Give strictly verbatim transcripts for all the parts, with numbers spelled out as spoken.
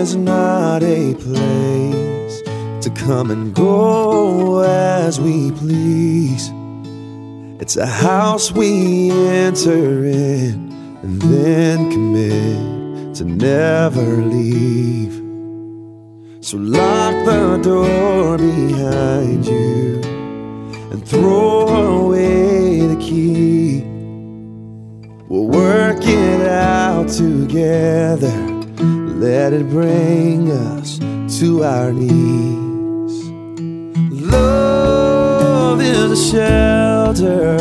is not a place to come and go as we please. It's a house we enter in and then commit to never leave. So lock the door behind you and throw away the key. We'll work it out together. Let it bring us to our knees. Love is a shelter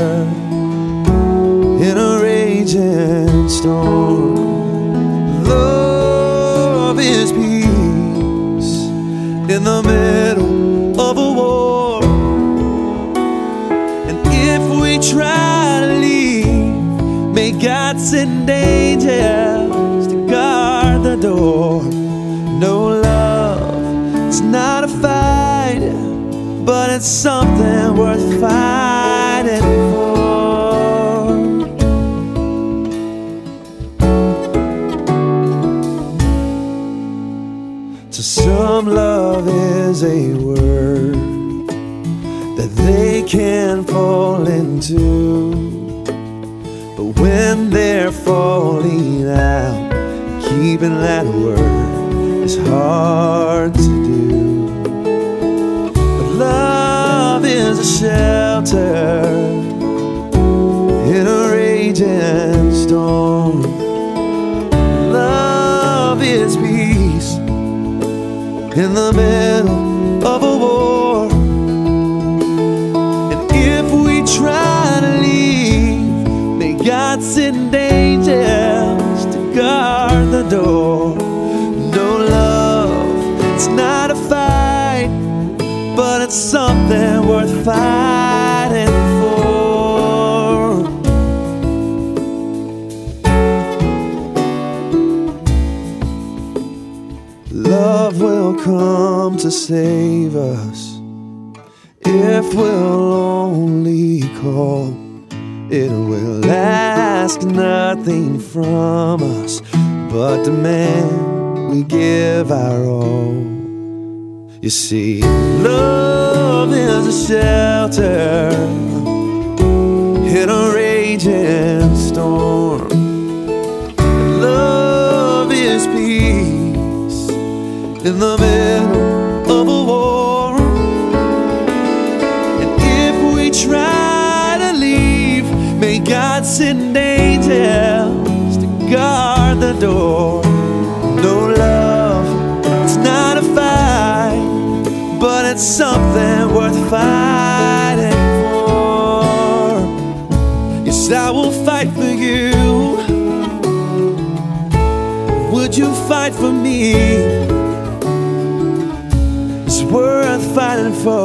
in a raging storm. Love is peace in the middle of a war. And if we try to leave, may God send angels to guard the door. No love, it's not a fight, but it's something worth fighting for. To some, love is a word that they can fall into. But when they're falling out, keeping that word is hard to do. But love is a shelter in a raging storm. Love is peace in the middle of a war. And if we try to leave, God send angels to guard the door. No love, it's not a fight, but it's something worth fighting for. Love will come to save us if we'll only call. It will ask nothing from us, but demand we give our all. You see, love is a shelter in a raging storm. Love is peace in the middle of a war. And if we try, may God send angels to guard the door. No love, it's not a fight, but it's something worth fighting for. Yes, I will fight for you. Would you fight for me? It's worth fighting for.